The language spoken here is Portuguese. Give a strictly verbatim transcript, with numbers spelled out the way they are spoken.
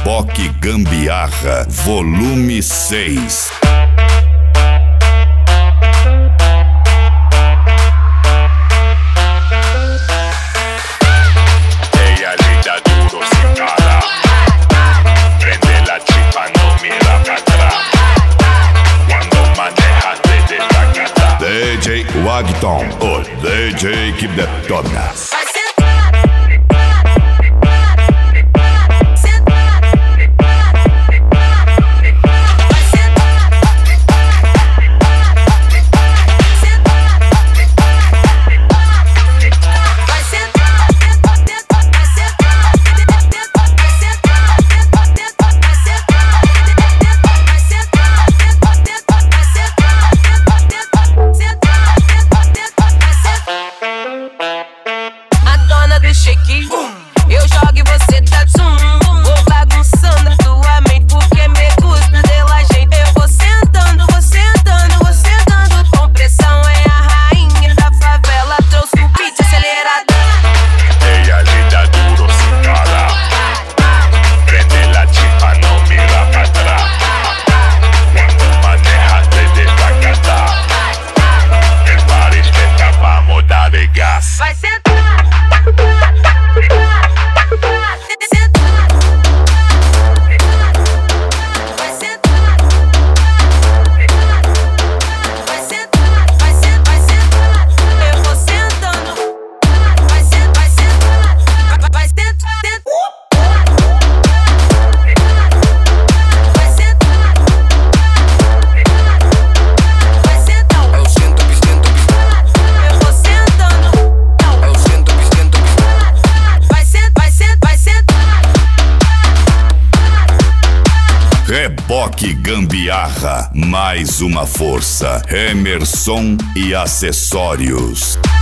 Reboque Gambiarra, volume seis. D J Wagton, o D J que detona. Shake, eu jogo e você tá zoom. Vou bagunçando a tua mente porque me gusta dela, gente. Eu vou sentando, vou sentando, vou sentando. Com pressão é a rainha da favela. Trouxe o beat acelerado. Ella le da duro sin cara. Prende la chispa, no mira para atrás. Cuando manejas te desacatas. El party está, vamos dar de gas. Vai sentar. Reboque Gambiarra, mais uma força. Emerson e acessórios.